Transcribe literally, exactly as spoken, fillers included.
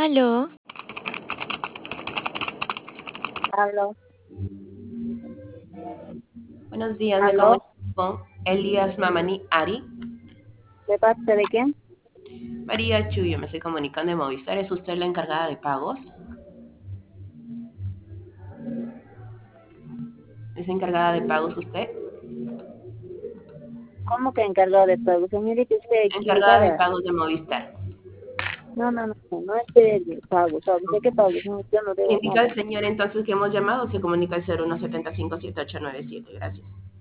Aló, Aló, Buenos días, me aló, comunico con Elías Mamani Ari. ¿de parte de quién? María Chuyo, me estoy comunicando de Movistar. ¿Es usted la encargada de pagos? ¿Es encargada de pagos usted? ¿Cómo que encargado de pago? Señorita, usted Encargada de equivocada. pagos de Movistar. No, no, no, no, no es de pago, pago. ¿De qué pago? No, yo no Si debo indica el nada. señor entonces que hemos llamado, se comunica al cero uno siete cinco siete ocho nueve siete. Gracias.